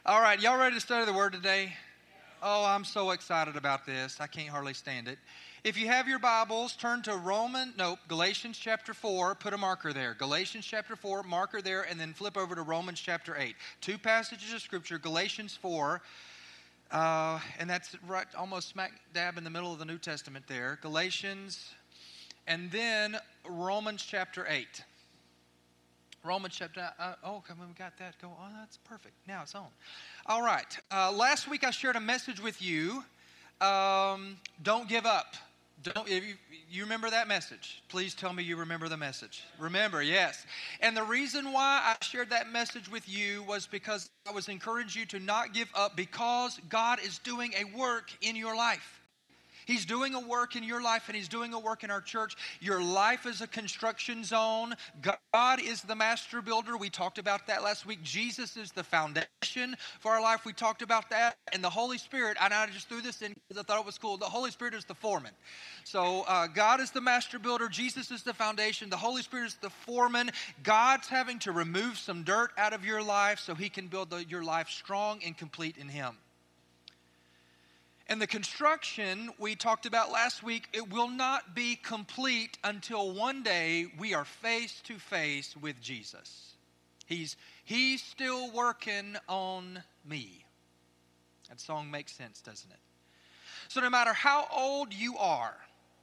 All right, y'all ready to study the Word today? Oh, I'm so excited about this. I can't hardly stand it. If you have your Bibles, turn to Galatians chapter 4, put a marker there. Galatians chapter 4, marker there, and then flip over to Romans chapter 8. Two passages of Scripture, Galatians 4, and that's right almost smack dab in the middle of the New Testament there. Galatians, and then Romans chapter 8. Romans chapter, okay, we got that. Oh, that's perfect. Now it's on. All right. Last week I shared a message with you. Don't give up. If you remember that message? Please tell me you remember the message. Remember, yes. And the reason why I shared that message with you was because I was encouraging you to not give up because God is doing a work in your life. He's doing a work in your life, and He's doing a work in our church. Your life is a construction zone. God is the master builder. We talked about that last week. Jesus is the foundation for our life. We talked about that. And the Holy Spirit, and I just threw this in because I thought it was cool. The Holy Spirit is the foreman. So God is the master builder. Jesus is the foundation. The Holy Spirit is the foreman. God's having to remove some dirt out of your life so He can build your life strong and complete in Him. And the construction we talked about last week, it will not be complete until one day we are face to face with Jesus. He's still working on me. That song makes sense, doesn't it? So no matter how old you are,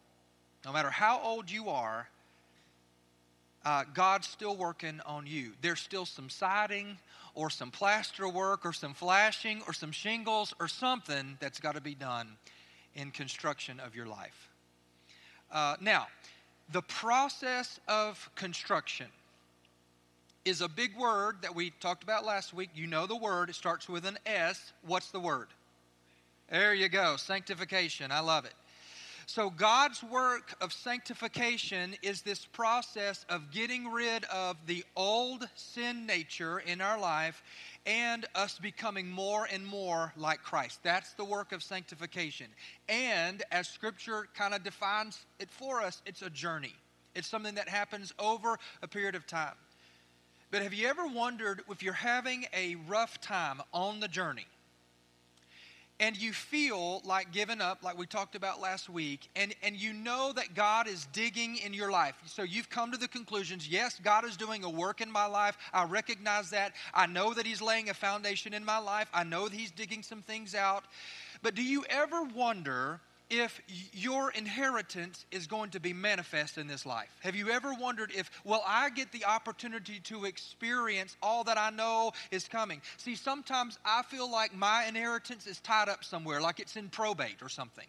God's still working on you. There's still some siding or some plaster work or some flashing or some shingles or something that's got to be done in construction of your life. Now, the process of construction is a big word that we talked about last week. You know the word. It starts with an S. What's the word? There you go. Sanctification. I love it. So God's work of sanctification is this process of getting rid of the old sin nature in our life and us becoming more and more like Christ. That's the work of sanctification. And as Scripture kind of defines it for us, it's a journey. It's something that happens over a period of time. But have you ever wondered if you're having a rough time on the journey, and you feel like giving up, like we talked about last week, and you know that God is digging in your life. So you've come to the conclusions, yes, God is doing a work in my life. I recognize that. I know that He's laying a foundation in my life. I know that He's digging some things out. But do you ever wonder if your inheritance is going to be manifest in this life? Have you ever wondered if, will I get the opportunity to experience all that I know is coming? See, sometimes I feel like my inheritance is tied up somewhere, like it's in probate or something.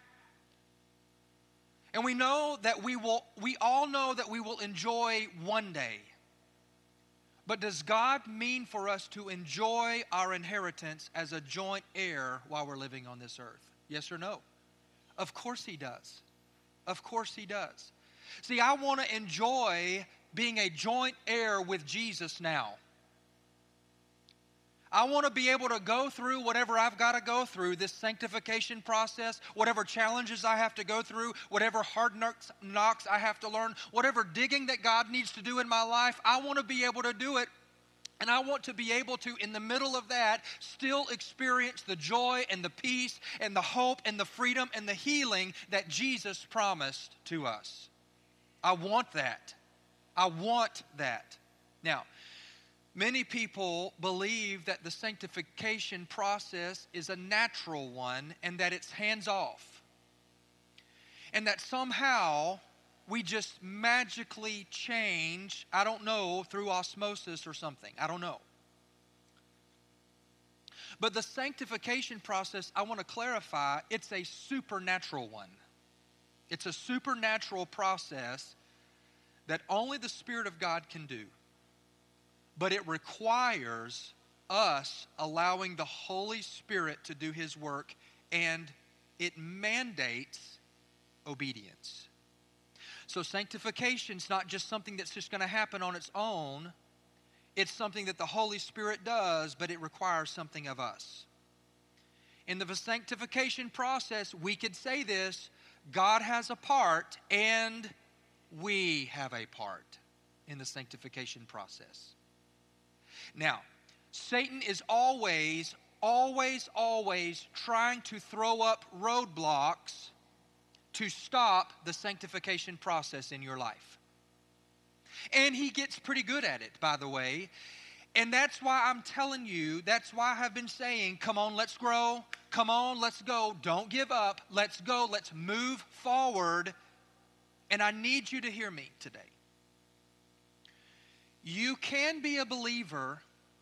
And we all know that we will enjoy one day. But does God mean for us to enjoy our inheritance as a joint heir while we're living on this earth? Yes or no? Of course He does. Of course He does. See, I want to enjoy being a joint heir with Jesus now. I want to be able to go through whatever I've got to go through, this sanctification process, whatever challenges I have to go through, whatever hard knocks I have to learn, whatever digging that God needs to do in my life, I want to be able to do it. And I want to be able to, in the middle of that, still experience the joy and the peace and the hope and the freedom and the healing that Jesus promised to us. I want that. I want that. Now, many people believe that the sanctification process is a natural one and that it's hands-off. And that somehow we just magically change, I don't know, through osmosis or something. I don't know. But the sanctification process, I want to clarify, it's a supernatural one. It's a supernatural process that only the Spirit of God can do. But it requires us allowing the Holy Spirit to do His work, and it mandates obedience. So sanctification is not just something that's just going to happen on its own. It's something that the Holy Spirit does, but it requires something of us. In the sanctification process, we could say this: God has a part and we have a part in the sanctification process. Now, Satan is always trying to throw up roadblocks to stop the sanctification process in your life. And he gets pretty good at it, by the way. And that's why I'm telling you, that's why I have been saying, come on, let's grow. Come on, let's go. Don't give up. Let's go. Let's move forward. And I need you to hear me today. You can be a believer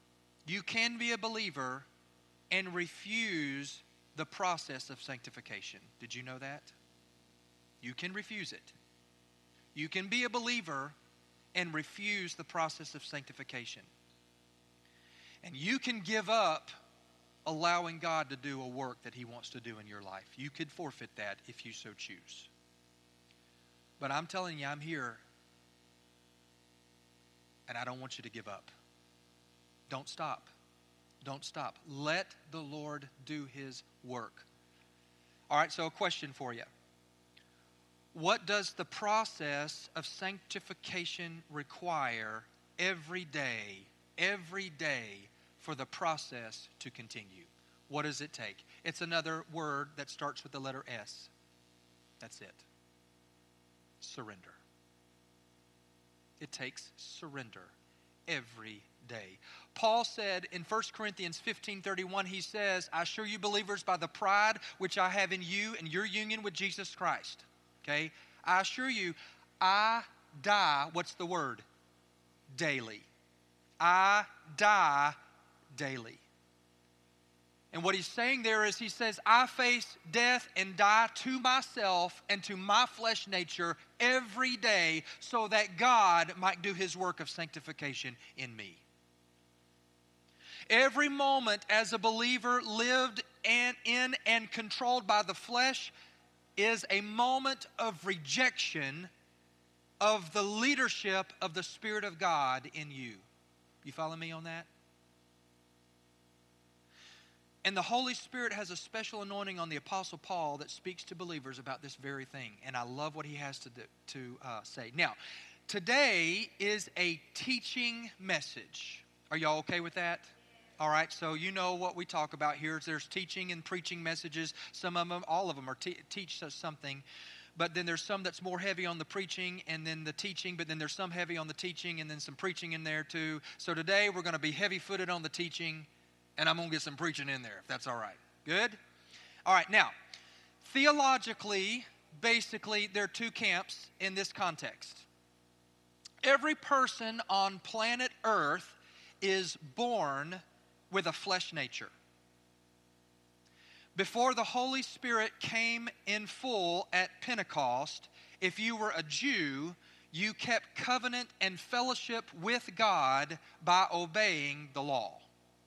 and refuse the process of sanctification. Did you know that? You can refuse it. You can be a believer and refuse the process of sanctification. And you can give up allowing God to do a work that He wants to do in your life. You could forfeit that if you so choose. But I'm telling you, I'm here, and I don't want you to give up. Don't stop. Don't stop. Let the Lord do His work. All right, so a question for you. What does the process of sanctification require every day for the process to continue? What does it take? It's another word that starts with the letter S. That's it. Surrender. It takes surrender every day. Paul said in 1 Corinthians 15:31, he says, I assure you believers by the pride which I have in you and your union with Jesus Christ. Okay? I assure you, I die, what's the word? Daily. I die daily. And what he's saying there is he says, I face death and die to myself and to my flesh nature every day so that God might do His work of sanctification in me. Every moment as a believer lived in and controlled by the flesh is a moment of rejection of the leadership of the Spirit of God in you. You follow me on that? And the Holy Spirit has a special anointing on the Apostle Paul that speaks to believers about this very thing. And I love what he has to say. Now, today is a teaching message. Are y'all okay with that? All right, so you know what we talk about here. There's teaching and preaching messages. Some of them, all of them are teach us something. But then there's some that's more heavy on the preaching and then the teaching. But then there's some heavy on the teaching and then some preaching in there too. So today we're going to be heavy-footed on the teaching. And I'm going to get some preaching in there, if that's all right. Good? All right, now, theologically, basically, there are two camps in this context. Every person on planet Earth is born with a flesh nature. Before the Holy Spirit came in full at Pentecost, if you were a Jew, you kept covenant and fellowship with God by obeying the law.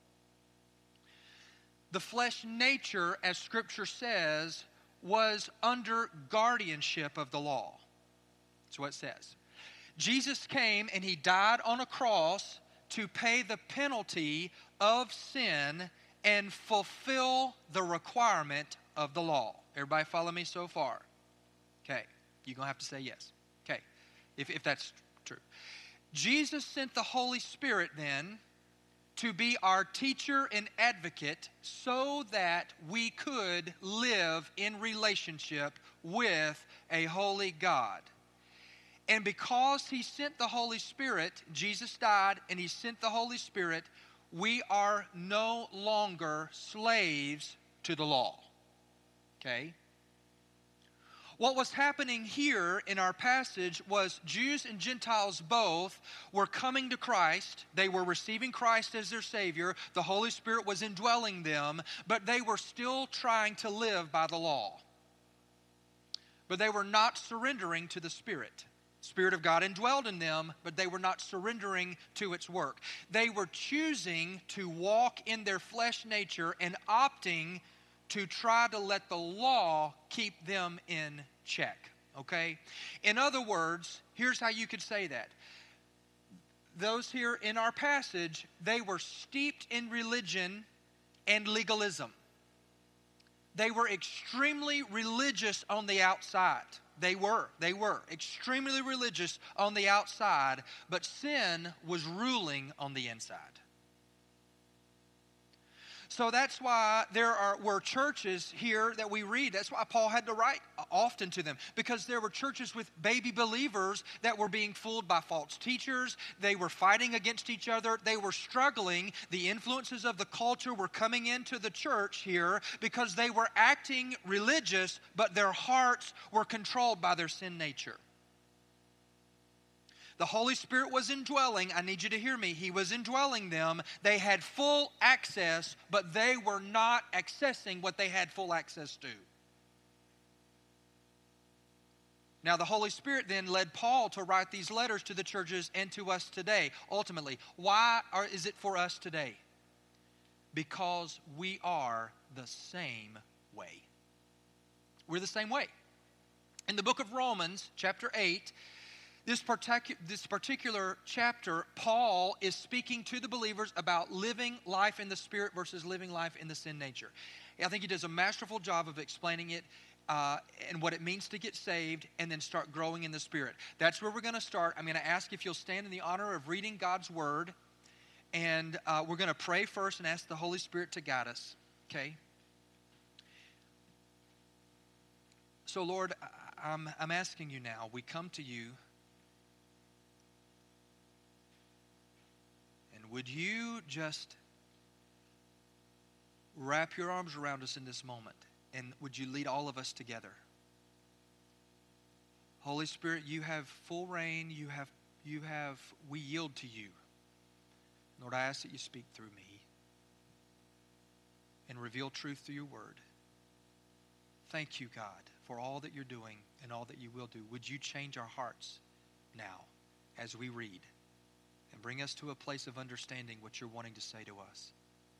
The flesh nature, as Scripture says, was under guardianship of the law. That's what it says. Jesus came and He died on a cross to pay the penalty of sin and fulfill the requirement of the law. Everybody follow me so far? Okay. You're going to have to say yes. Okay. If that's true. Jesus sent the Holy Spirit then to be our teacher and advocate so that we could live in relationship with a holy God. And because He sent the Holy Spirit, Jesus died and He sent the Holy Spirit, we are no longer slaves to the law. Okay? What was happening here in our passage was Jews and Gentiles both were coming to Christ. They were receiving Christ as their Savior. The Holy Spirit was indwelling them, but they were still trying to live by the law. But they were not surrendering to the Spirit. The Spirit of God indwelled in them, but they were not surrendering to its work. They were choosing to walk in their flesh nature and opting to try to let the law keep them in check, okay? In other words, here's how you could say that. Those here in our passage, they were steeped in religion and legalism. They were extremely religious on the outside. They were extremely religious on the outside, but sin was ruling on the inside. So that's why were churches here that we read. That's why Paul had to write often to them, because there were churches with baby believers that were being fooled by false teachers. They were fighting against each other. They were struggling. The influences of the culture were coming into the church here because they were acting religious, but their hearts were controlled by their sin nature. The Holy Spirit was indwelling. I need you to hear me. He was indwelling them. They had full access, but they were not accessing what they had full access to. Now, the Holy Spirit then led Paul to write these letters to the churches and to us today. Ultimately, why is it for us today? Because we are the same way. We're the same way. In the book of Romans, chapter 8, this particular chapter, Paul is speaking to the believers about living life in the Spirit versus living life in the sin nature. I think he does a masterful job of explaining it and what it means to get saved and then start growing in the Spirit. That's where we're going to start. I'm going to ask if you'll stand in the honor of reading God's Word, and we're going to pray first and ask the Holy Spirit to guide us, okay? So, Lord, I'm asking you now, we come to you. Would you just wrap your arms around us in this moment, and would you lead all of us together? Holy Spirit, you have full reign. We yield to you. Lord, I ask that you speak through me and reveal truth through your word. Thank you, God, for all that you're doing and all that you will do. Would you change our hearts now as we read? And bring us to a place of understanding what you're wanting to say to us.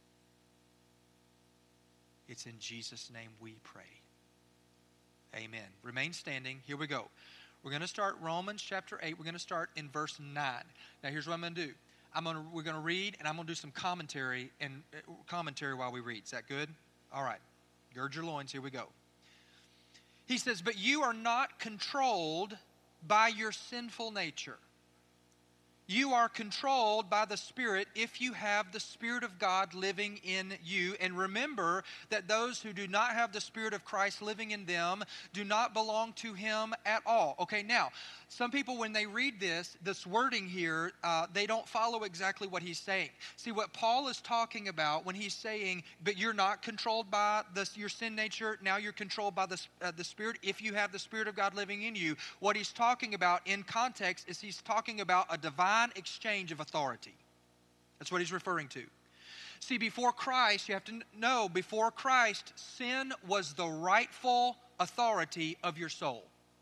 It's in Jesus' name we pray. Amen. Remain standing. Here we go. We're going to start Romans chapter 8. We're going to start in verse 9. Now here's what I'm going to do. We're going to read, and I'm going to do some commentary while we read. Is that good? All right. Gird your loins. Here we go. He says, "But you are not controlled by your sinful nature. You are controlled by the Spirit if you have the Spirit of God living in you. And remember that those who do not have the Spirit of Christ living in them do not belong to Him at all." Okay, now, some people, when they read this wording here, they don't follow exactly what he's saying. See, what Paul is talking about when he's saying, but you're not controlled by your sin nature, now you're controlled by the Spirit if you have the Spirit of God living in you. What he's talking about in context is he's talking about a divine exchange of authority. That's what he's referring to. See, before Christ, you have to know, before Christ, sin was the rightful authority of your soul.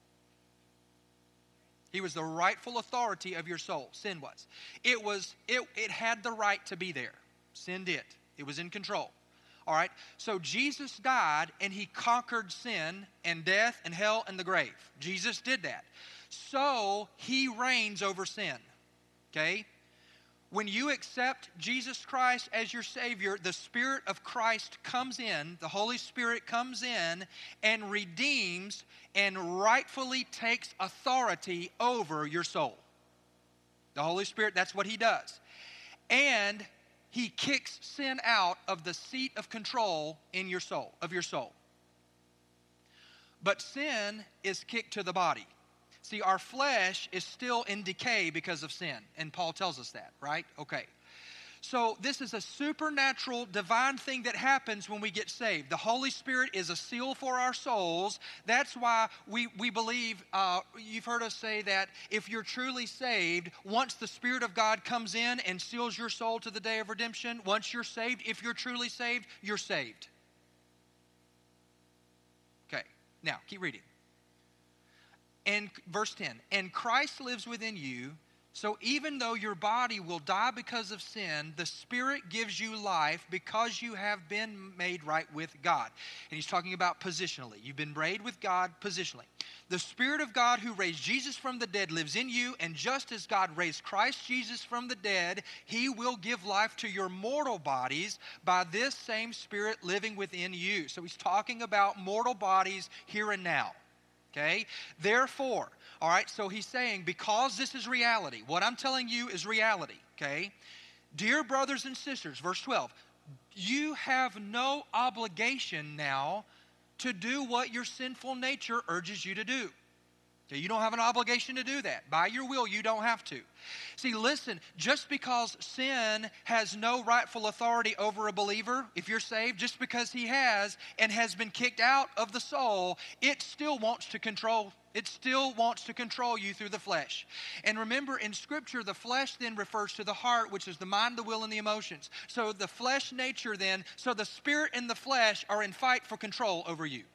He was the rightful authority of your soul. Sin was. It had the right to be there. Sin did. It was in control. All right? So Jesus died and he conquered sin and death and hell and the grave. Jesus did that. So he reigns over sin. Okay? When you accept Jesus Christ as your Savior, the Spirit of Christ comes in, the Holy Spirit comes in and redeems and rightfully takes authority over your soul. The Holy Spirit, that's what He does. And He kicks sin out of the seat of control in your soul, of your soul. But sin is kicked to the body. See, our flesh is still in decay because of sin, and Paul tells us that, right? Okay. So this is a supernatural, divine thing that happens when we get saved. The Holy Spirit is a seal for our souls. That's why we believe, you've heard us say that if you're truly saved, once the Spirit of God comes in and seals your soul to the day of redemption, once you're saved, if you're truly saved, you're saved. Okay, now keep reading. And verse 10, "And Christ lives within you, so even though your body will die because of sin, the Spirit gives you life because you have been made right with God." And he's talking about positionally. You've been made with God positionally. "The Spirit of God who raised Jesus from the dead lives in you, and just as God raised Christ Jesus from the dead, He will give life to your mortal bodies by this same Spirit living within you." So he's talking about mortal bodies here and now. Okay? Therefore, all right, so he's saying, because this is reality, what I'm telling you is reality, okay? "Dear brothers and sisters," verse 12, You have no obligation now to do what your sinful nature urges you to do. Okay, you don't have an obligation to do that. By your will, you don't have to. See, listen, just because sin has no rightful authority over a believer, if you're saved, just because he has and has been kicked out of the soul, it still wants to control. It still wants to control you through the flesh. And remember, in Scripture, the flesh then refers to the heart, which is the mind, the will, and the emotions. So the flesh nature then, so the spirit and the flesh are in fight for control over you.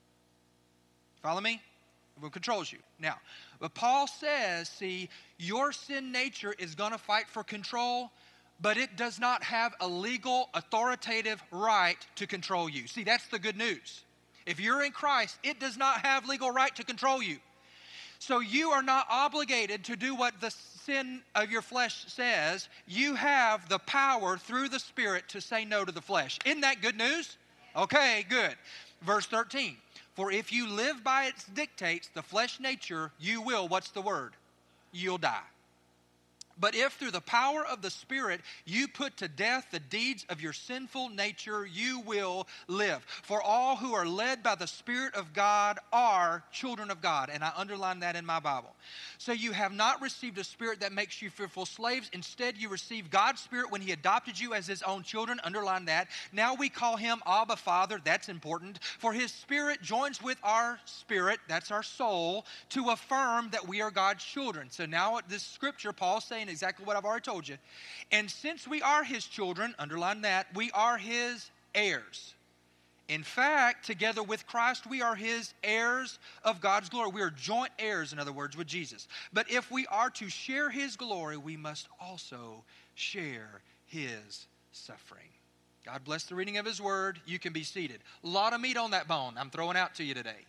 Follow me? It controls you. Now, but Paul says, see, your sin nature is going to fight for control, but it does not have a legal, authoritative right to control you. See, that's the good news. If you're in Christ, it does not have legal right to control you. So you are not obligated to do what the sin of your flesh says. You have the power through the Spirit to say no to the flesh. Isn't that good news? Okay, good. Verse 13. For if you live by its dictates, the flesh nature, you will, what's the word? You'll die. But if through the power of the Spirit you put to death the deeds of your sinful nature, you will live. For all who are led by the Spirit of God are children of God. And I underline that in my Bible. So you have not received a spirit that makes you fearful slaves. Instead, you received God's Spirit when He adopted you as His own children. Underline that. Now we call Him Abba Father. That's important. For His Spirit joins with our spirit, that's our soul, to affirm that we are God's children. So now this scripture, Paul's saying exactly what I've already told you. And since we are His children, underline that, we are His heirs. In fact, together with Christ, we are His heirs of God's glory. We are joint heirs, in other words, with Jesus. But if we are to share His glory, we must also share His suffering. God bless the reading of His word. You can be seated. A lot of meat on that bone I'm throwing out to you today.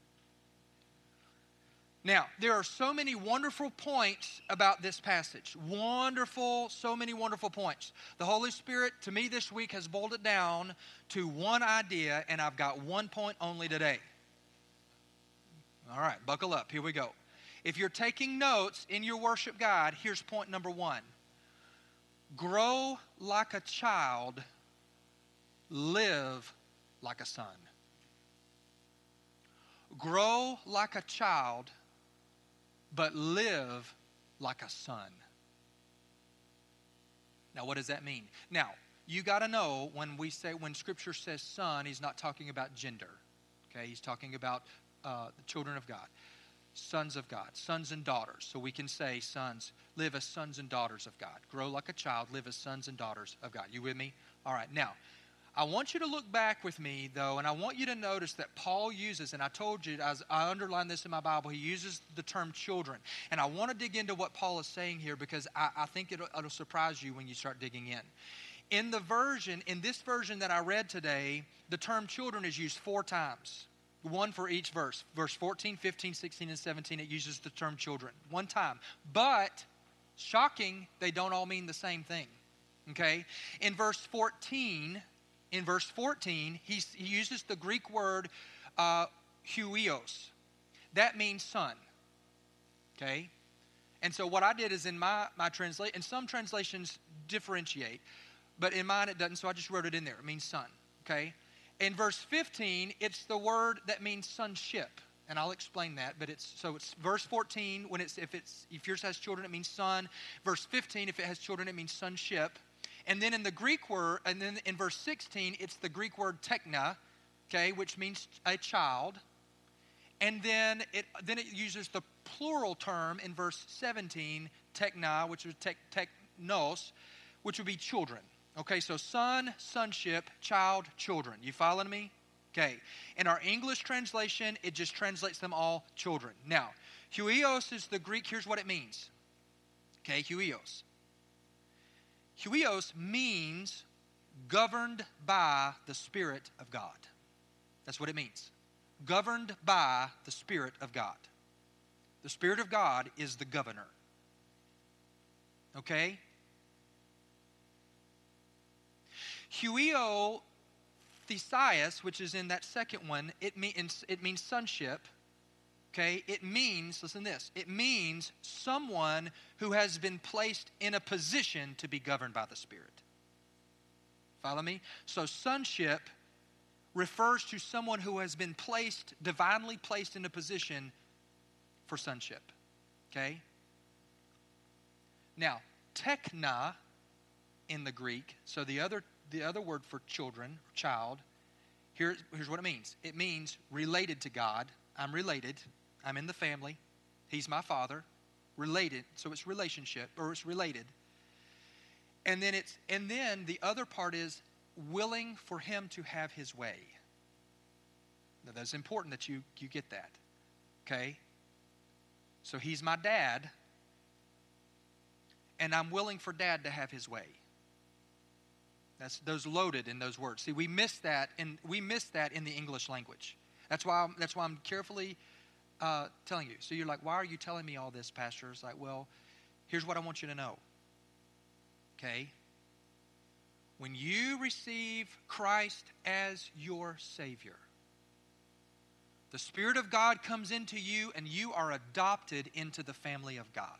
Now, there are so many wonderful points about this passage. So many wonderful points. The Holy Spirit, to me this week, has boiled it down to one idea, and I've got one point only today. All right, buckle up. Here we go. If you're taking notes in your worship guide, here's point number one. Grow like a child, live like a son. Grow like a child, but live like a son. Now, what does that mean? Now, you got to know when Scripture says son, He's not talking about gender. Okay, He's talking about the children of God, sons of God, sons and daughters. So we can say sons, live as sons and daughters of God. Grow like a child, live as sons and daughters of God. You with me? All right, now, I want you to look back with me, though, and I want you to notice that Paul uses, and I told you, as I underlined this in my Bible, he uses the term children. And I want to dig into what Paul is saying here because I think it'll surprise you when you start digging in. In this version that I read today, the term children is used 4 times. One for each verse. Verse 14, 15, 16, and 17, it uses the term children. 1 time. But, shocking, they don't all mean the same thing. Okay? In verse 14, he uses the Greek word huios. That means son. Okay? And so what I did is in my translation, and some translations differentiate, but in mine it doesn't, so I just wrote it in there. It means son. Okay? In verse 15, it's the word that means sonship. And I'll explain that, but it's verse 14, if yours has children, it means son. Verse 15, if it has children, it means sonship. And then in the Greek word, and then in verse 16, it's the Greek word tekna, okay, which means a child. And then it uses the plural term in verse 17, tekna, which is teknos, which would be children. Okay, so son, sonship, child, children. You following me? Okay. In our English translation, it just translates them all children. Now, huios is the Greek. Here's what it means. Okay, huios. Huios means governed by the Spirit of God. That's what it means. Governed by the Spirit of God. The Spirit of God is the governor. Okay? Huio thesias, which is in that second one, it means sonship. Okay, it means, listen to this, it means someone who has been placed in a position to be governed by the Spirit. Follow me? So sonship refers to someone who has been placed, divinely placed in a position for sonship. Okay? Now, tekna in the Greek, so the other word for children, child, here's what it means. It means related to God. I'm related. I'm in the family. He's my father. Related. So it's relationship, or it's related. And then the other part is willing for him to have his way. Now that's important that you get that. Okay? So he's my dad, and I'm willing for dad to have his way. That's those loaded in those words. See, we miss that in the English language. That's why I'm carefully telling you. So you're like, why are you telling me all this, Pastor? It's like, well, here's what I want you to know. Okay? When you receive Christ as your Savior, the Spirit of God comes into you and you are adopted into the family of God.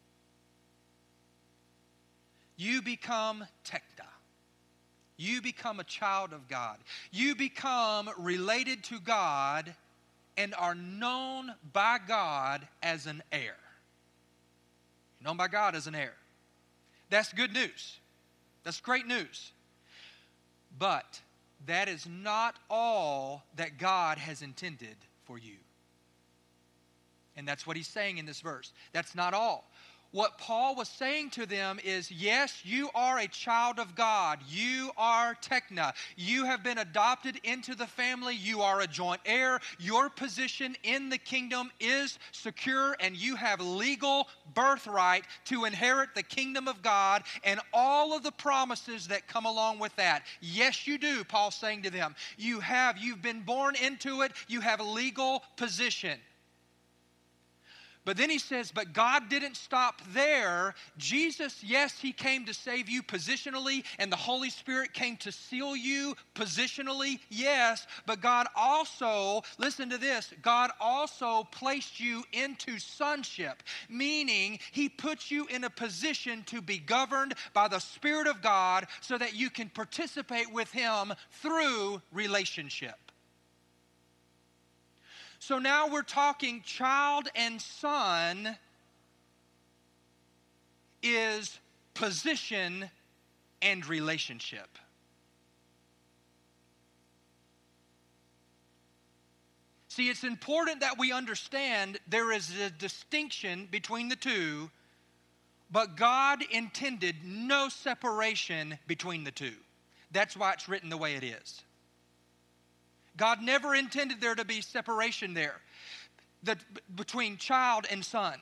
You become tekna. You become a child of God. You become related to God and are known by God as an heir. Known by God as an heir. That's good news. That's great news. But that is not all that God has intended for you. And that's what he's saying in this verse. That's not all. What Paul was saying to them is, yes, you are a child of God. You are tekna. You have been adopted into the family. You are a joint heir. Your position in the kingdom is secure, and you have legal birthright to inherit the kingdom of God and all of the promises that come along with that. Yes, you do, Paul's saying to them. You've been born into it. You have a legal position. But then he says, but God didn't stop there. Jesus, yes, he came to save you positionally, and the Holy Spirit came to seal you positionally, yes. But God also, listen to this, God also placed you into sonship, meaning he puts you in a position to be governed by the Spirit of God so that you can participate with him through relationship. So now we're talking child and son is position and relationship. See, it's important that we understand there is a distinction between the two, but God intended no separation between the two. That's why it's written the way it is. God never intended there to be separation there between child and son.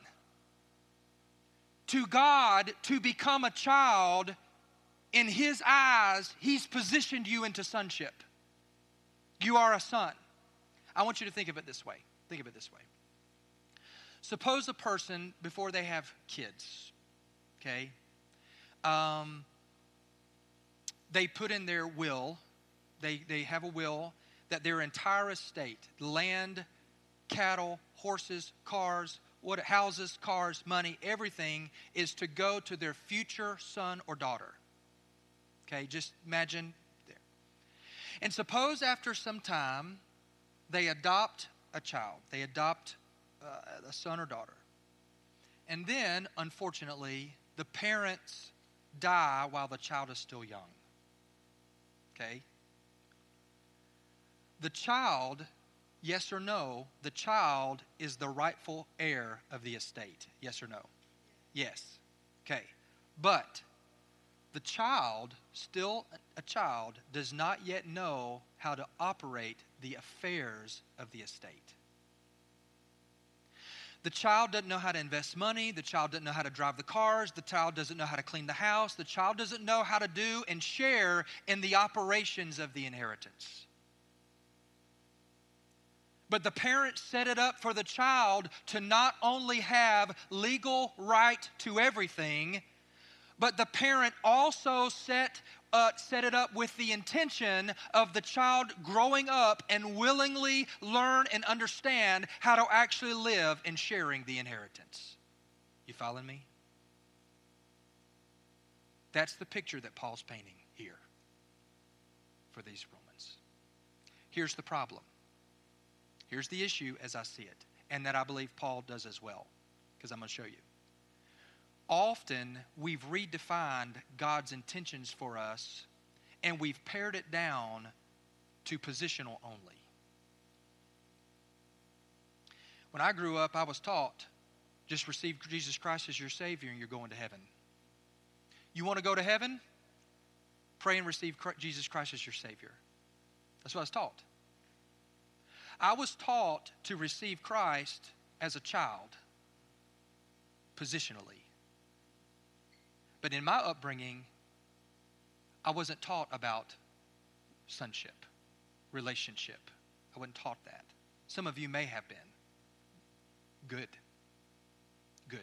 To God, to become a child, in his eyes, he's positioned you into sonship. You are a son. I want you to think of it this way. Think of it this way. Suppose a person, before they have kids, okay, they put in their will, they have a will, that their entire estate, land, cattle, horses, cars, houses, cars, money, everything is to go to their future son or daughter. Okay, just imagine there. And suppose after some time, they adopt a child. They adopt a son or daughter. And then, unfortunately, the parents die while the child is still young. Okay? The child, yes or no, the child is the rightful heir of the estate. Yes or no? Yes. Okay. But the child, still a child, does not yet know how to operate the affairs of the estate. The child doesn't know how to invest money. The child doesn't know how to drive the cars. The child doesn't know how to clean the house. The child doesn't know how to do and share in the operations of the inheritance. But the parents set it up for the child to not only have legal right to everything, but the parent also set it up with the intention of the child growing up and willingly learn and understand how to actually live in sharing the inheritance. You following me? That's the picture that Paul's painting here. for these Romans. Here's the problem. Here's the issue as I see it, and that I believe Paul does as well, because I'm going to show you. Often, we've redefined God's intentions for us, and we've pared it down to positional only. When I grew up, I was taught, just receive Jesus Christ as your Savior and you're going to heaven. You want to go to heaven? Pray and receive Jesus Christ as your Savior. That's what I was taught. I was taught to receive Christ as a child, positionally. But in my upbringing, I wasn't taught about sonship, relationship. I wasn't taught that. Some of you may have been. Good. Good.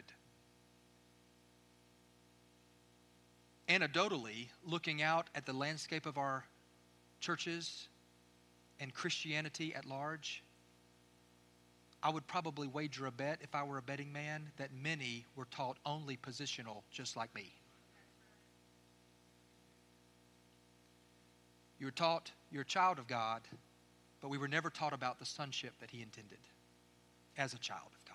Anecdotally, looking out at the landscape of our churches and Christianity at large, I would probably wager a bet, if I were a betting man, that many were taught only positional, just like me. You were taught you're a child of God, but we were never taught about the sonship that He intended as a child of God.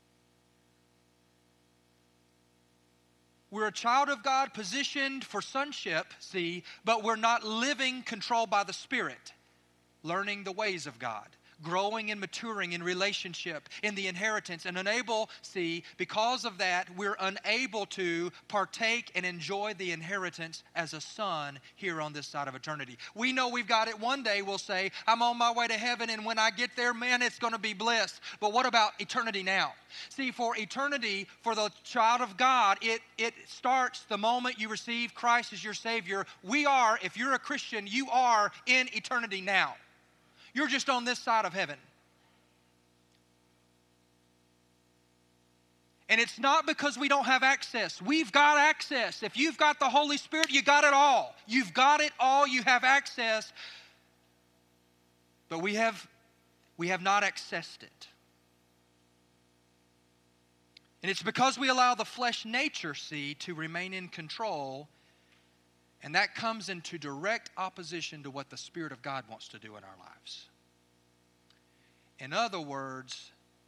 We're a child of God positioned for sonship, see, but we're not living controlled by the Spirit, learning the ways of God, growing and maturing in relationship, in the inheritance, and unable, see, because of that, we're unable to partake and enjoy the inheritance as a son here on this side of eternity. We know we've got it one day. We'll say, I'm on my way to heaven, and when I get there, man, it's going to be bliss. But what about eternity now? See, for eternity, for the child of God, it starts the moment you receive Christ as your Savior. We are, if you're a Christian, you are in eternity now. You're just on this side of heaven. And it's not because we don't have access. We've got access. If you've got the Holy Spirit, you got it all. You've got it all. You have access. But we have not accessed it. And it's because we allow the flesh nature, see, to remain in control. And that comes into direct opposition to what the Spirit of God wants to do in our lives. In other words,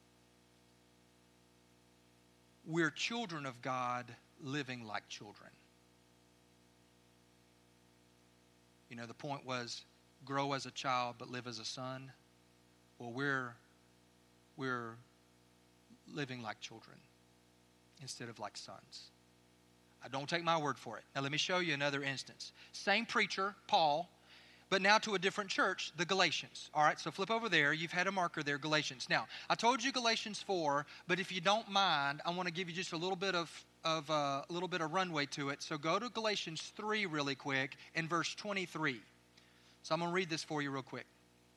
we're children of God living like children. You know, the point was grow as a child but live as a son. Well, we're living like children instead of like sons. Don't take my word for it. Now let me show you another instance. Same preacher, Paul, but now to a different church, the Galatians. All right, so flip over there. You've had a marker there, Galatians. Now, I told you Galatians 4, but if you don't mind, I want to give you just a little bit of runway to it. So go to Galatians 3 really quick in verse 23. So I'm going to read this for you real quick.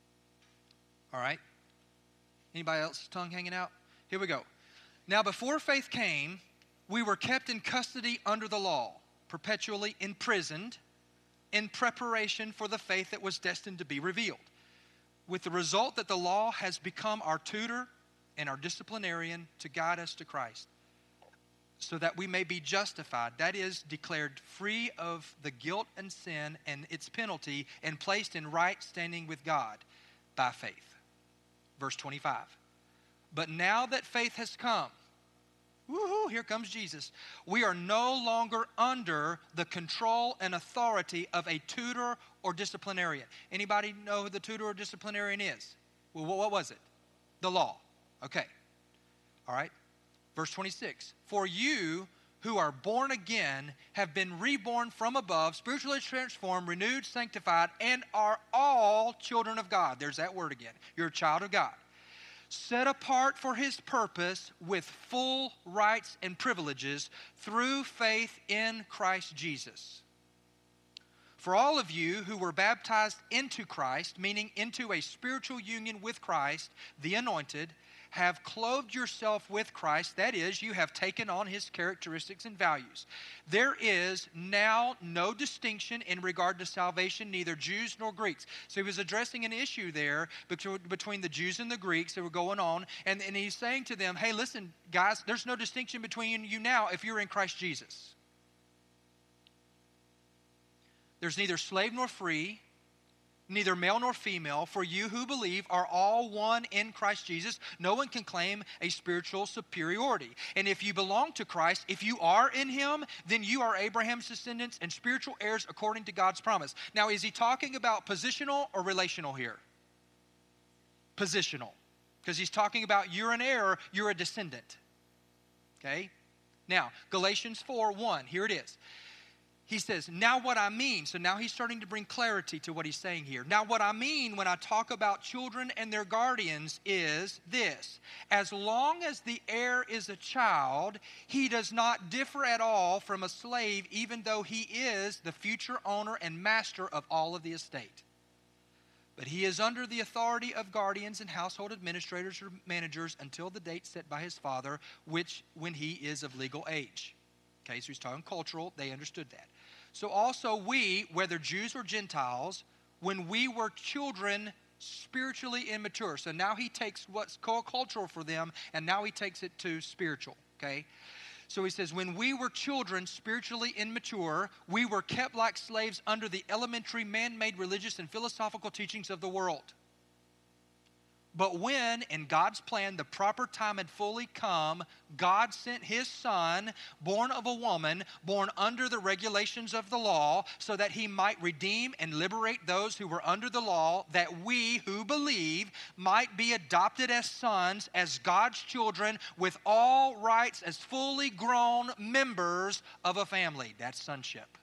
All right? Anybody else's tongue hanging out? Here we go. Now, before faith came, we were kept in custody under the law, perpetually imprisoned in preparation for the faith that was destined to be revealed, with the result that the law has become our tutor and our disciplinarian to guide us to Christ, so that we may be justified, that is, declared free of the guilt and sin and its penalty, and placed in right standing with God by faith. Verse 25. But now that faith has come, woohoo, here comes Jesus. We are no longer under the control and authority of a tutor or disciplinarian. Anybody know who the tutor or disciplinarian is? Well, what was it? The law. Okay. All right. Verse 26. For you who are born again have been reborn from above, spiritually transformed, renewed, sanctified, and are all children of God. There's that word again. You're a child of God. Set apart for His purpose with full rights and privileges through faith in Christ Jesus. For all of you who were baptized into Christ, meaning into a spiritual union with Christ, the anointed, have clothed yourself with Christ. That is, you have taken on His characteristics and values. There is now no distinction in regard to salvation, neither Jews nor Greeks. So he was addressing an issue there between the Jews and the Greeks that were going on. And he's saying to them, hey, listen, guys, there's no distinction between you now if you're in Christ Jesus. There's neither slave nor free. neither male nor female, for you who believe are all one in Christ Jesus. No one can claim a spiritual superiority. And if you belong to Christ, if you are in him, then you are Abraham's descendants and spiritual heirs according to God's promise. Now, is he talking about positional or relational here? Positional. Because he's talking about you're an heir, you're a descendant. Okay? Now, Galatians 4:1, here it is. He says, now what I mean, so now he's starting to bring clarity to what he's saying here. Now what I mean when I talk about children and their guardians is this. As long as the heir is a child, he does not differ at all from a slave, even though he is the future owner and master of all of the estate. But he is under the authority of guardians and household administrators or managers until the date set by his father, when he is of legal age. Okay, so he's talking cultural. They understood that. So also we, whether Jews or Gentiles, when we were children, spiritually immature. So now he takes what's cultural for them, and now he takes it to spiritual. Okay? So he says, when we were children, spiritually immature, we were kept like slaves under the elementary man-made religious and philosophical teachings of the world. But when, in God's plan, the proper time had fully come, God sent his Son, born of a woman, born under the regulations of the law, so that he might redeem and liberate those who were under the law, that we who believe might be adopted as sons, as God's children, with all rights as fully grown members of a family. That's sonship.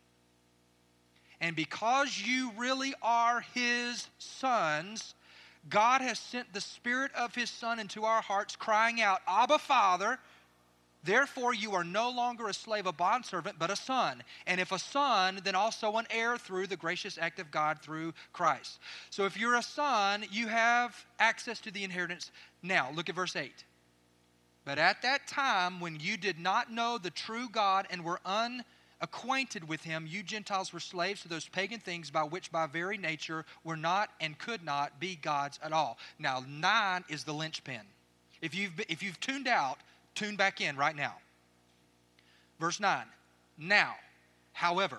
And because you really are his sons, God has sent the Spirit of his Son into our hearts, crying out, Abba, Father. Therefore you are no longer a slave, a bondservant, but a son. And if a son, then also an heir through the gracious act of God through Christ. So if you're a son, you have access to the inheritance. Now, look at verse 8. But at that time, when you did not know the true God and were unacquainted with him, you Gentiles were slaves to those pagan things by which by very nature were not and could not be gods at all. Now 9 is the linchpin. If you've tuned out, tune back in right now. Verse 9. Now, however,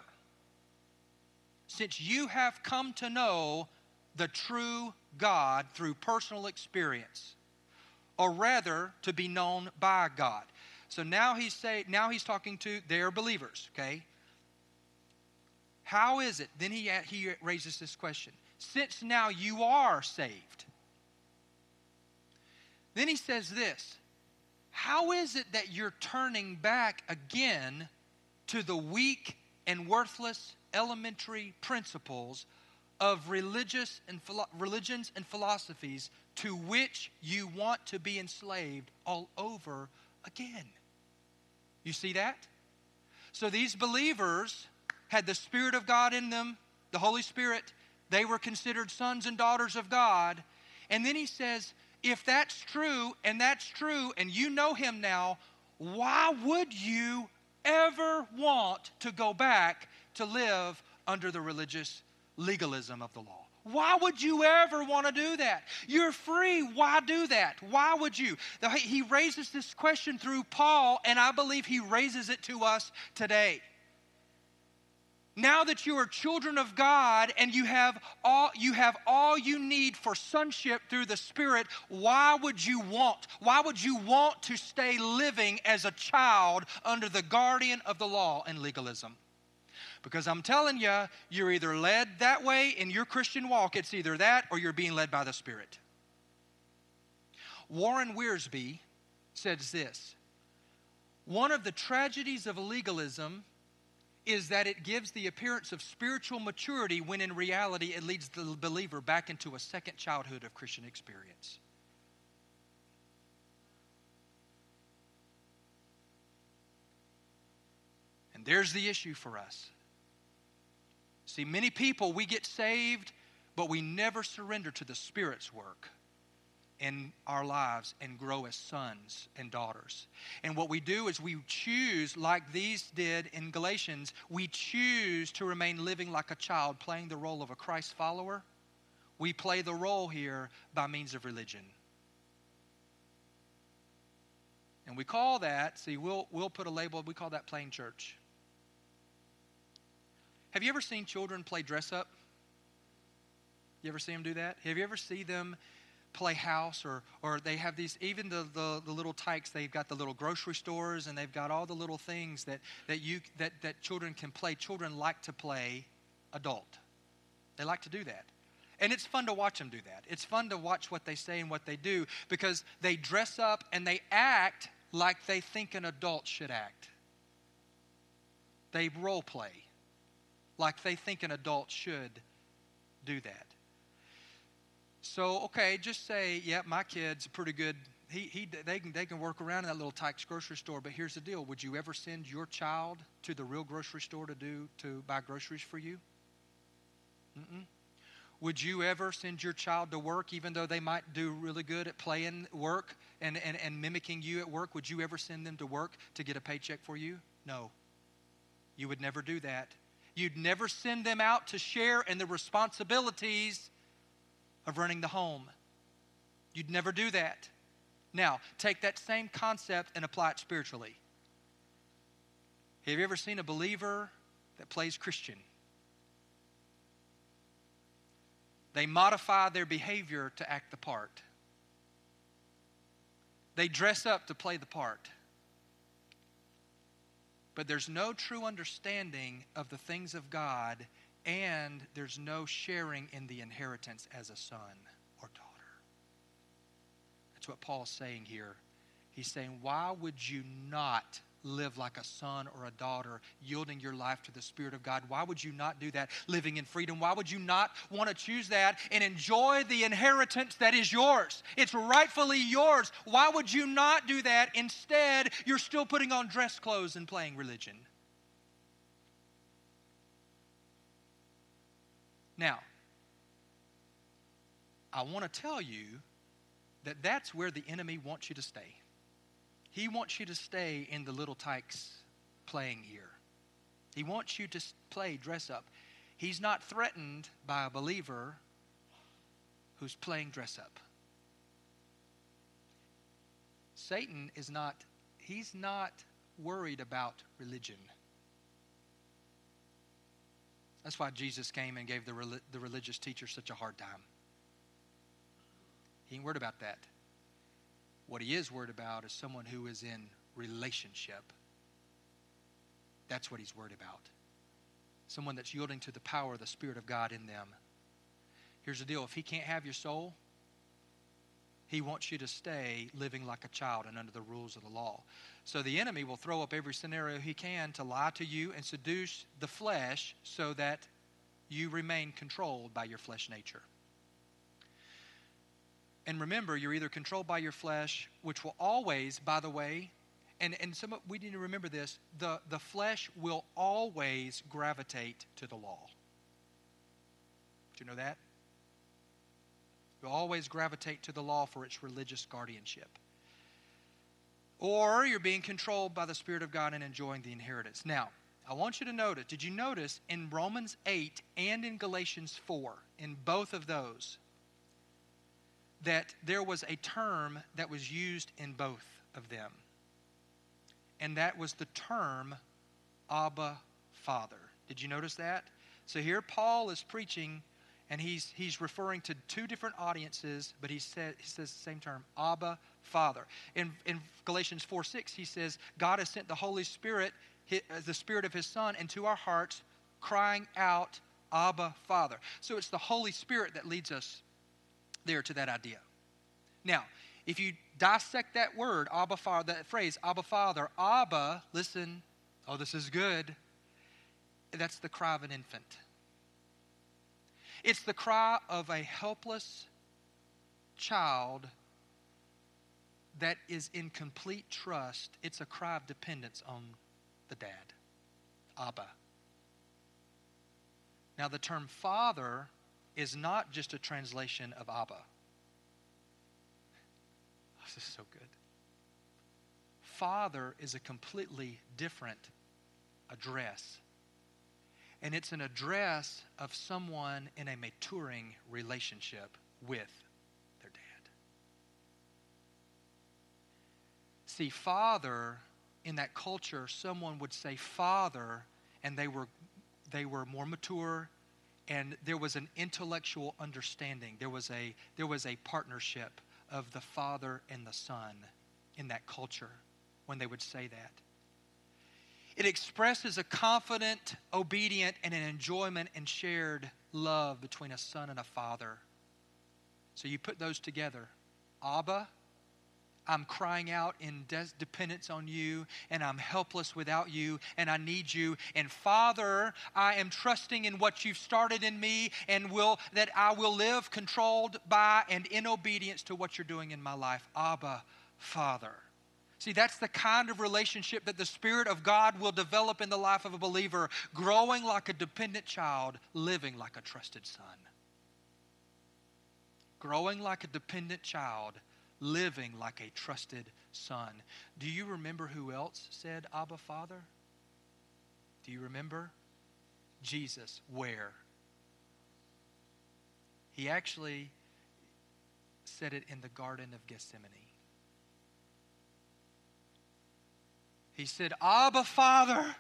since you have come to know the true God through personal experience, or rather to be known by God. So now he's talking to their believers, okay? How is it? Then he raises this question. Since now you are saved. Then he says this. How is it that you're turning back again to the weak and worthless elementary principles of religions and philosophies to which you want to be enslaved all over again? You see that? So these believers had the Spirit of God in them, the Holy Spirit. They were considered sons and daughters of God. And then he says, if that's true, and you know him now, why would you ever want to go back to live under the religious legalism of the law? Why would you ever want to do that? You're free. Why do that? Why would you? He raises this question through Paul, and I believe he raises it to us today. Now that you are children of God and you have all you need for sonship through the Spirit, why would you want to stay living as a child under the guardian of the law and legalism? Because I'm telling you, you're either led that way in your Christian walk. It's either that or you're being led by the Spirit. Warren Wiersbe says this. One of the tragedies of legalism is that it gives the appearance of spiritual maturity when in reality it leads the believer back into a second childhood of Christian experience. And there's the issue for us. See, many people, we get saved, but we never surrender to the Spirit's work in our lives and grow as sons and daughters. And what we do is we choose, like these did in Galatians, we choose to remain living like a child, playing the role of a Christ follower. We play the role here by means of religion. And we call that, we'll put a label, we call that playing church. Have you ever seen children play dress up? You ever see them do that? Have you ever seen them play house, or they have these, even the little tykes, they've got the little grocery stores, and they've got all the little things that children can play. Children like to play adult. They like to do that. And it's fun to watch them do that. It's fun to watch what they say and what they do, because they dress up and they act like they think an adult should act. They role play like they think an adult should do that. So, okay, just say, yeah, my kid's pretty good. They can work around in that little Tyke's grocery store. But here's the deal: would you ever send your child to the real grocery store to buy groceries for you? Mm-mm. Would you ever send your child to work, even though they might do really good at playing work and mimicking you at work? Would you ever send them to work to get a paycheck for you? No. You would never do that. You'd never send them out to share in the responsibilities of running the home. You'd never do that. Now, take that same concept and apply it spiritually. Have you ever seen a believer that plays Christian? They modify their behavior to act the part. They dress up to play the part. But there's no true understanding of the things of God, and there's no sharing in the inheritance as a son or daughter. That's what Paul's saying here. He's saying, why would you not live like a son or a daughter, yielding your life to the Spirit of God? Why would you not do that, living in freedom? Why would you not want to choose that and enjoy the inheritance that is yours? It's rightfully yours. Why would you not do that? Instead, you're still putting on dress clothes and playing religion. Now, I want to tell you that that's where the enemy wants you to stay. He wants you to stay in the little tykes playing here. He wants you to play dress up. He's not threatened by a believer who's playing dress up. Satan is not, he's not worried about religion. That's why Jesus came and gave the religious teachers such a hard time. He ain't worried about that. What he is worried about is someone who is in relationship. That's what he's worried about. Someone that's yielding to the power of the Spirit of God in them. Here's the deal. If he can't have your soul, he wants you to stay living like a child and under the rules of the law. So the enemy will throw up every scenario he can to lie to you and seduce the flesh so that you remain controlled by your flesh nature. And remember, you're either controlled by your flesh, which will always, by the way, and we need to remember this, the flesh will always gravitate to the law. Did you know that? It will always gravitate to the law for its religious guardianship. Or you're being controlled by the Spirit of God and enjoying the inheritance. Now, I want you to notice, did you notice in Romans 8 and in Galatians 4, in both of those, that there was a term that was used in both of them? And that was the term Abba, Father. Did you notice that? So here Paul is preaching, and he's referring to two different audiences, but he says the same term, Abba, Father. In Galatians 4:6, he says, God has sent the Holy Spirit, the Spirit of His Son, into our hearts, crying out, Abba, Father. So it's the Holy Spirit that leads us there to that idea. Now, if you dissect that word, Abba, Father, that phrase, Abba, Father, Abba, listen, oh, this is good. That's the cry of an infant. It's the cry of a helpless child that is in complete trust. It's a cry of dependence on the dad, Abba. Now, the term Father is not just a translation of Abba. This is so good. Father is a completely different address. And it's an address of someone in a maturing relationship with their dad. See, father, in that culture, someone would say father, and they were more mature, And there was an intellectual understanding. There was a partnership of the Father and the Son in that culture when they would say that. It expresses a confident, obedient, and an enjoyment and shared love between a son and a father. So you put those together. Abba, I'm crying out in dependence on you, and I'm helpless without you, and I need you. And Father, I am trusting in what you've started in me, and that I will live controlled by and in obedience to what you're doing in my life. Abba, Father. See, that's the kind of relationship that the Spirit of God will develop in the life of a believer, growing like a dependent child, living like a trusted son. Growing like a dependent child, living like a trusted son. Do you remember who else said Abba, Father? Do you remember? Jesus. Where? He actually said it in the Garden of Gethsemane. He said, Abba, Father.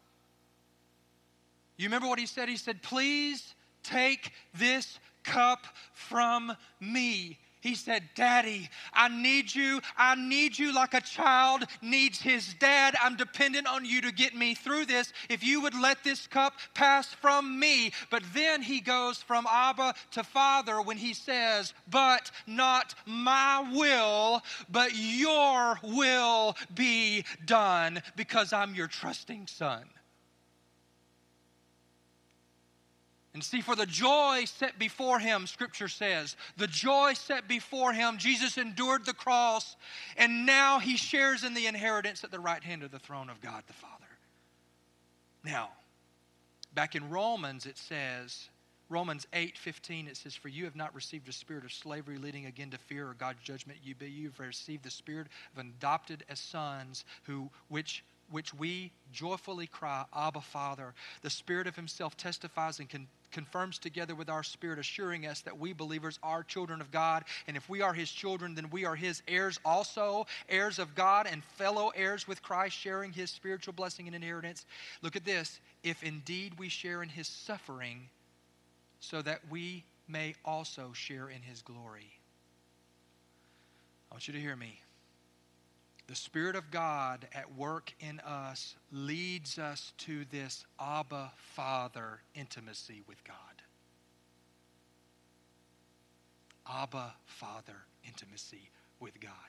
You remember what he said? He said, please take this cup from me. He said, Daddy, I need you. I need you like a child needs his dad. I'm dependent on you to get me through this. If you would let this cup pass from me. But then he goes from Abba to Father when he says, but not my will, but your will be done because I'm your trusting son. And see, for the joy set before him, Scripture says, the joy set before him, Jesus endured the cross, and now he shares in the inheritance at the right hand of the throne of God the Father. Now, back in Romans it says, Romans 8:15, it says, for you have not received a spirit of slavery leading again to fear or God's judgment. You've received the spirit of adopted as sons, which we joyfully cry, Abba, Father. The Spirit of himself testifies and confirms together with our spirit, assuring us that we believers are children of God. And if we are his children, then we are his heirs also, heirs of God and fellow heirs with Christ, sharing his spiritual blessing and inheritance. Look at this. If indeed we share in his suffering, so that we may also share in his glory. I want you to hear me. The Spirit of God at work in us leads us to this Abba, Father intimacy with God. Abba, Father intimacy with God.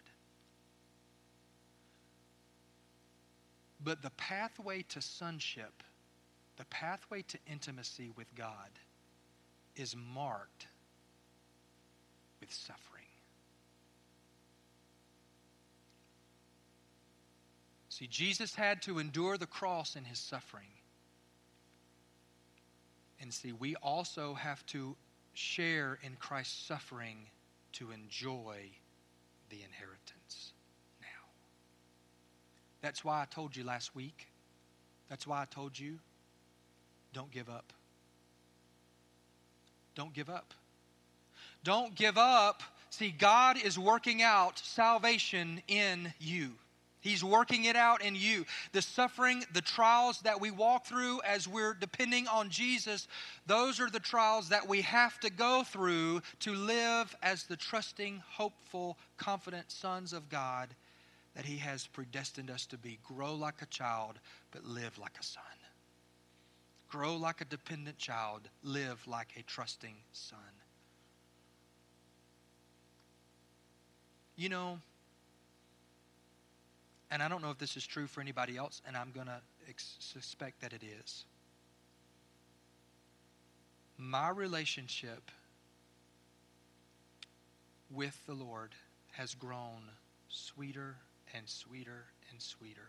But the pathway to sonship, the pathway to intimacy with God is marked with suffering. See, Jesus had to endure the cross in his suffering. And see, we also have to share in Christ's suffering to enjoy the inheritance now. That's why I told you last week. That's why I told you, don't give up. Don't give up. Don't give up. See, God is working out salvation in you. He's working it out in you. The suffering, the trials that we walk through as we're depending on Jesus, those are the trials that we have to go through to live as the trusting, hopeful, confident sons of God that he has predestined us to be. Grow like a child, but live like a son. Grow like a dependent child, live like a trusting son. You know, and I don't know if this is true for anybody else, and I'm going to suspect that it is. My relationship with the Lord has grown sweeter and sweeter and sweeter.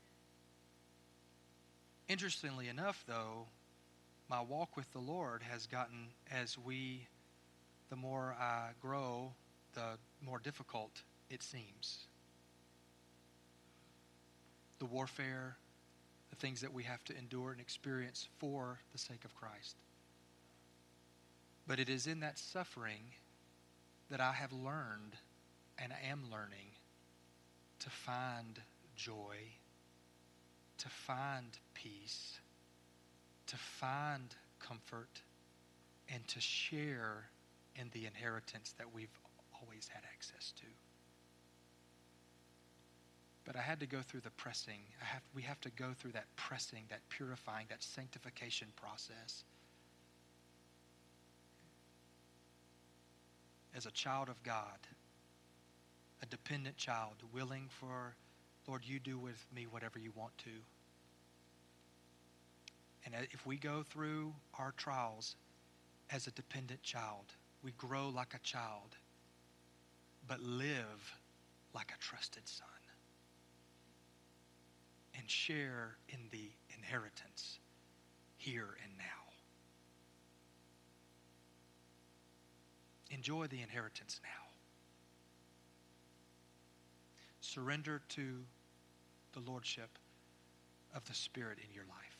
Interestingly enough, though, my walk with the Lord has gotten, the more I grow, the more difficult it seems. The warfare, the things that we have to endure and experience for the sake of Christ. But it is in that suffering that I have learned and am learning to find joy, to find peace, to find comfort, and to share in the inheritance that we've always had access to. But I had to go through the pressing. We have to go through that pressing, that purifying, that sanctification process. As a child of God, a dependent child, willing for, Lord, you do with me whatever you want to. And if we go through our trials as a dependent child, we grow like a child, but live like a trusted son. And share in the inheritance here and now. Enjoy the inheritance now. Surrender to the lordship of the Spirit in your life.